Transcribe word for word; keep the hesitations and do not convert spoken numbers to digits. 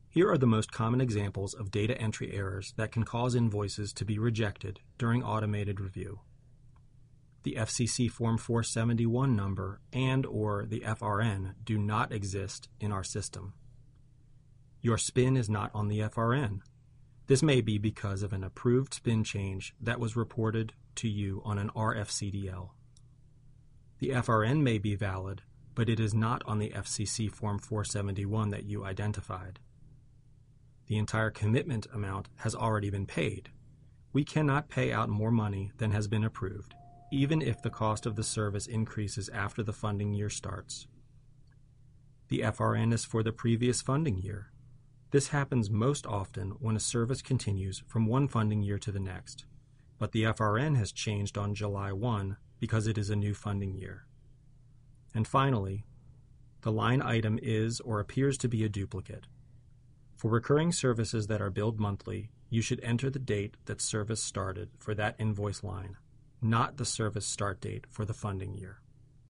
Here are the most common examples of data entry errors that can cause invoices to be rejected during automated review. The F C C Form four seventy-one number and or the F R N do not exist in our system. Your spin is not on the F R N. This may be because of an approved spin change that was reported to you on an R F C D L. The F R N may be valid, but it is not on the F C C Form four seventy-one that you identified. The entire commitment amount has already been paid. We cannot pay out more money than has been approved, even if the cost of the service increases after the funding year starts. The F R N is for the previous funding year. This happens most often when a service continues from one funding year to the next, but the F R N has changed on July first because it is a new funding year. And finally, the line item is or appears to be a duplicate. For recurring services that are billed monthly, you should enter the date that service started for that invoice line, not the service start date for the funding year.